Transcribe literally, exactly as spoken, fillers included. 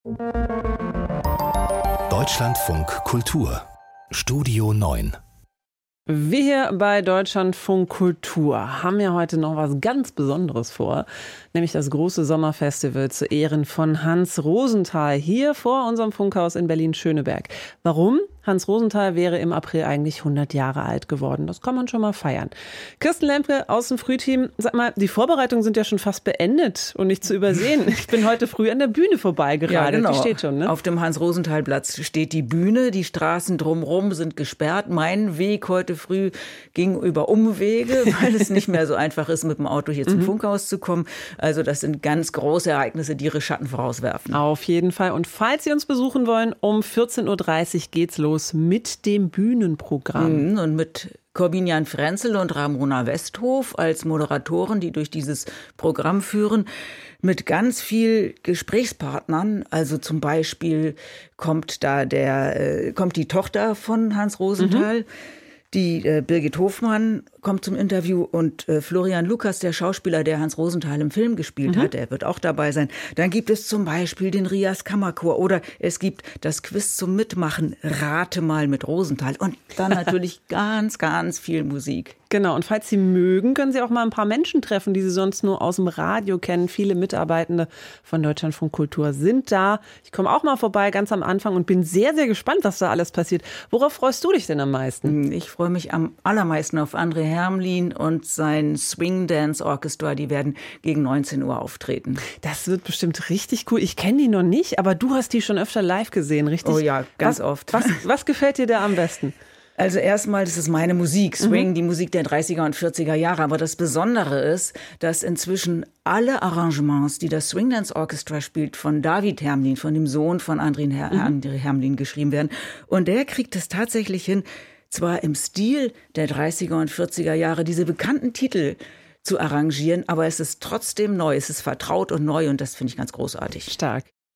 Deutschlandfunk Kultur Studio neun. Wir hier bei Deutschlandfunk Kultur haben ja heute noch was ganz Besonderes vor, nämlich das große Sommerfestival zu Ehren von Hans Rosenthal hier vor unserem Funkhaus in Berlin-Schöneberg. Warum? Hans Rosenthal wäre im April eigentlich hundert Jahre alt geworden. Das kann man schon mal feiern. Kirsten Lemke aus dem Frühteam, sag mal, die Vorbereitungen sind ja schon fast beendet und nicht zu übersehen. Ich bin heute früh an der Bühne vorbei gerade. Ja, genau. Die steht schon, ne? Auf dem Hans-Rosenthal-Platz steht die Bühne. Die Straßen drumherum sind gesperrt. Mein Weg heute früh ging über Umwege, weil es nicht mehr so einfach ist, mit dem Auto hier zum mhm. Funkhaus zu kommen. Also das sind ganz große Ereignisse, die ihre Schatten vorauswerfen. Auf jeden Fall. Und falls Sie uns besuchen wollen, um vierzehn Uhr dreißig geht's los mit dem Bühnenprogramm. Mhm, und mit Corbinian Frenzel und Ramona Westhof als Moderatoren, die durch dieses Programm führen, mit ganz viel Gesprächspartnern. Also zum Beispiel kommt da der, äh, kommt die Tochter von Hans Rosenthal, mhm. Die äh, Birgit Hofmann kommt zum Interview und äh, Florian Lukas, der Schauspieler, der Hans Rosenthal im Film gespielt mhm. hat, der wird auch dabei sein. Dann gibt es zum Beispiel den Rias Kammerchor oder es gibt das Quiz zum Mitmachen, Rate mal mit Rosenthal und dann natürlich ganz, ganz viel Musik. Genau, und falls Sie mögen, können Sie auch mal ein paar Menschen treffen, die Sie sonst nur aus dem Radio kennen. Viele Mitarbeitende von Deutschlandfunk Kultur sind da. Ich komme auch mal vorbei, ganz am Anfang, und bin sehr, sehr gespannt, was da alles passiert. Worauf freust du dich denn am meisten? Ich freue mich am allermeisten auf André Hermlin und sein Swing Dance Orchestra. Die werden gegen neunzehn Uhr auftreten. Das wird bestimmt richtig cool. Ich kenne die noch nicht, aber du hast die schon öfter live gesehen, richtig? Oh ja, ganz was, oft. Was, was gefällt dir da am besten? Also erstmal, das ist meine Musik, Swing, mhm. die Musik der dreißiger und vierziger Jahre. Aber das Besondere ist, dass inzwischen alle Arrangements, die das Swing Dance Orchestra spielt, von David Hermlin, von dem Sohn von André, Her- mhm. André Hermlin geschrieben werden. Und der kriegt es tatsächlich hin, zwar im Stil der dreißiger und vierziger Jahre, diese bekannten Titel zu arrangieren, aber es ist trotzdem neu, es ist vertraut und neu und das finde ich ganz großartig. Stark.